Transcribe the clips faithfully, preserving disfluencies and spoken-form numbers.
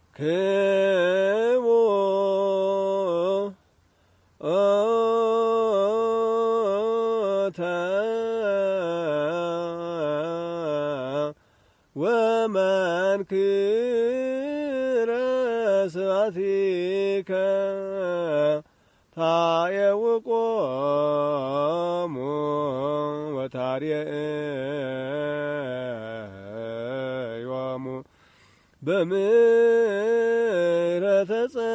ክሙ ኦተ ወመንክረ ስብሐቲከ ታየውቆሙ ወታርየዮሙ በምሕረተ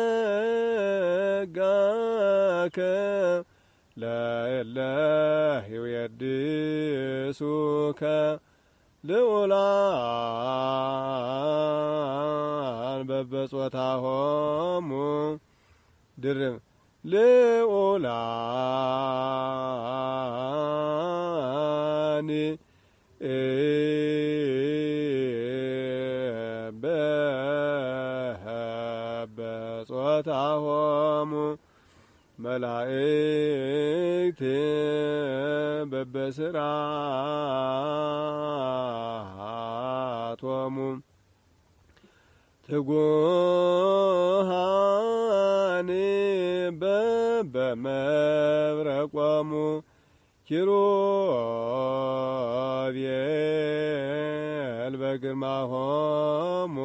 ጸጋከ ለእለ ይዌድሱከ ልዑላን በበጾታሆሙ ድርብ ልዑላን በበጾታሆሙ መላእክት በበስራቶሙ ትጉሃን በበመብረቆሙ ኪሩቤል በግርማሆሙ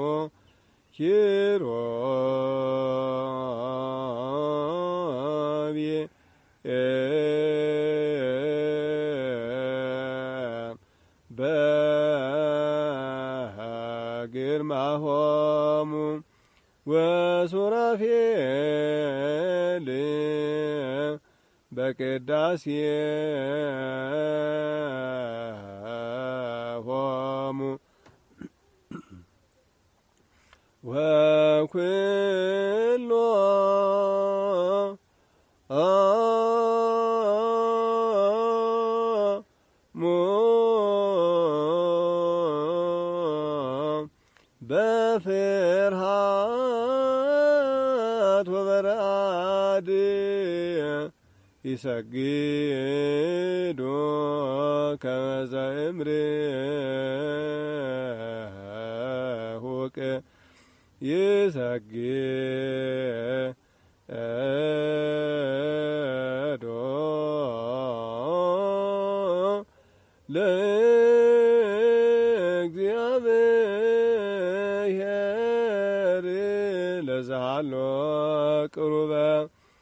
ኪሩቤል በግርማሆሙ ወሱራፌል በቅዳሴሆሙ ወኩሎ ሙ በፍርሃት ወበረአድ ይሰግዱ ከመ ዘእምርሁቅ ይሰግዱ ለ